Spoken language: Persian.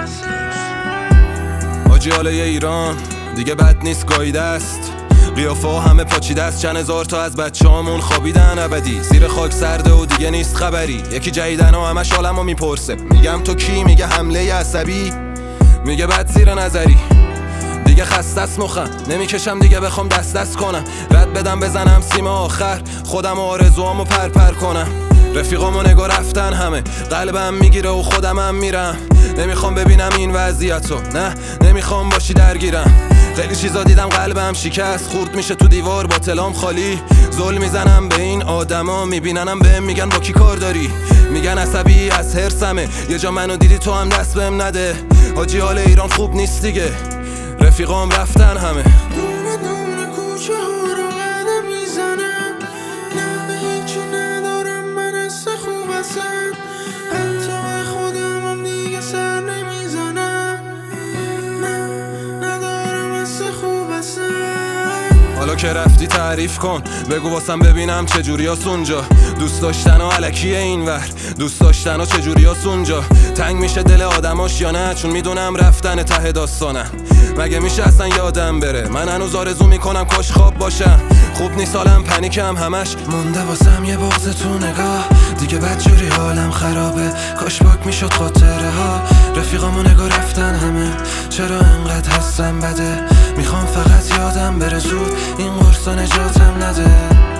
آجیال ایران دیگه بد نیست گاییده است، قیافه ها همه پاچیده است. چند هزار تا از بچه هامون خوابیدن ابدی، زیر خاک سرده و دیگه نیست خبری. یکی جدیدن و همش حالمو میپرسه، میگم تو کی؟ میگه حمله عصبی، میگه بد زیر نظری. دیگه خسته است مخم، نمیکشم دیگه بخوام دست کنم، رد بدم بزنم سیم آخر، خودم و آرزوامو پر کنم. رفیقامو نگاه رفتن همه، قلبم میگیره و خودمم میرم. نمیخوام ببینم این وضعیتو، نه نمیخوام باشی درگیرم. خیلی چیزا دیدم قلبم شکست، خورد میشه تو دیوار با تلام خالی. زل میزنم به این آدما، میبیننم بهم میگن با کی کار داری، میگن عصبی از هرسمه. یه جا منو دیدی تو هم دست بهم نده، حاجی حال ایران خوب نیست دیگه، رفیقام رفتن همه. دونه دونه کوچه ها رو قدم میزنم، نه به هیچی ندارم من حس خوب هستم، حتی به خودم هم دیگه سر نمیزنم، نه ندارم حس خوب هستم. حالا که رفتی تعریف کن، بگو واسم ببینم چجوری هست اونجا. دوست داشتن و علکیه اینور، دوست داشتن و چجوری هست اونجا. تنگ میشه دل آدماش یا نه؟ چون میدونم رفتن ته داستانم. مگه میشه اصلا یادم بره؟ من هنوز آرزو میکنم کاش خواب باشم. خوب نیست حالم، پنیکم همش مونده واسم یه بغض تو نگاه. دیگه بدجوری حالم خرابه، کاش پاک میشد خاطره ها. رفیقامو نگاه رفتن همه، چرا انقدر هستم بده؟ میخوام فقط یادم بره زود، این قرصا نجاتم نده.